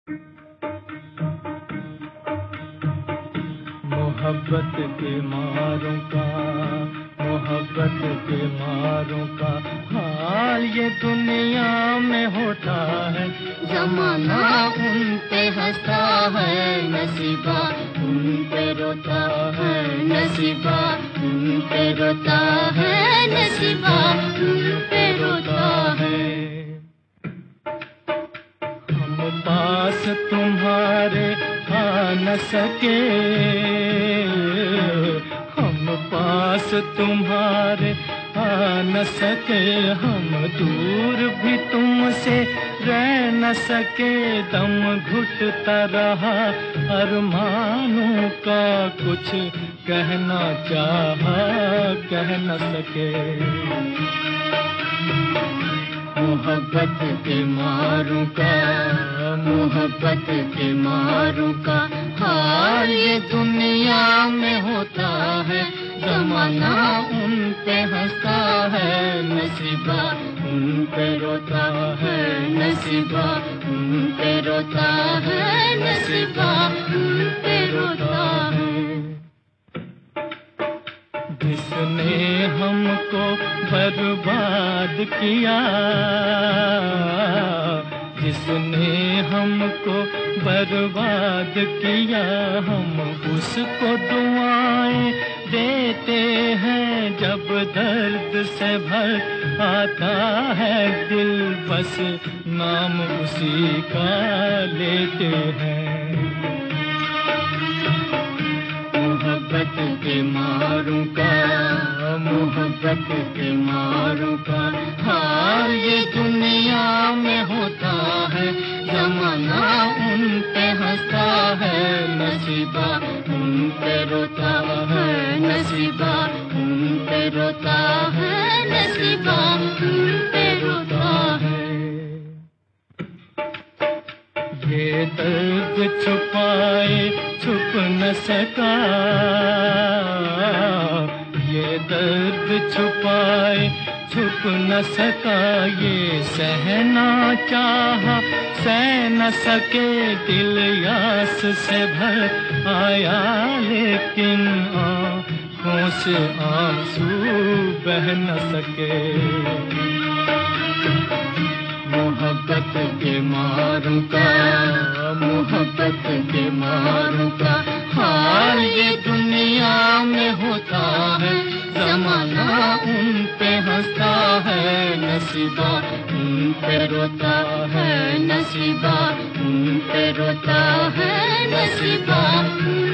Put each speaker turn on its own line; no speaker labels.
मोहब्बत के मारों का, मोहब्बत के मारों का हाल ये दुनिया में होता है।
जमाना उन पे हंसता है, नसीबा उन पे रोता है, नसीबा उन पे रोता है, नसीबा उन पे रोता है।
हम पास तुम्हारे आ न सके, हम पास तुम्हारे आ न सके, हम दूर भी तुमसे रह न सके। दम घुटता रहा अरमानों का, कुछ कहना चाहा कह न सके।
मोहब्बत के मारों का, मोहब्बत के मारों का हाल ये दुनिया में होता है। जमाना उन पे हंसता है, नसीबा उन पे रोता है, नसीबा उन पे रोता है, नसीबा उन पे रोता है।
जिसने हमको बर्बाद किया, जिसने हमको बर्बाद किया, हम उसको दुआएं देते हैं। जब दर्द से भर आता है दिल, बस नाम उसी का लेते हैं।
मोहब्बत के मारों का, मोहब्बत के मारों का हाल ये दुनिया में होता है। जमाना उन पे हंसता है, नसीबा उन पे रोता है, नसीबा उन पे रोता है, नसीबा उन पे रोता है।
ये दर्द छुपाए छुप न सका, ये दर्द छुपाए छुप न सका। ये सहना चाहा सह न सके, दिल यास से भर आया लेकिन आँखों से आंसू बह न सके।
मोहब्बत के मारों का, मोहब्बत के मारों का हाल ये दुनिया में होता है। जमाना उन पे हंसता है, नसीबा उन पे रोता है, नसीबा उन पे रोता है, नसीबा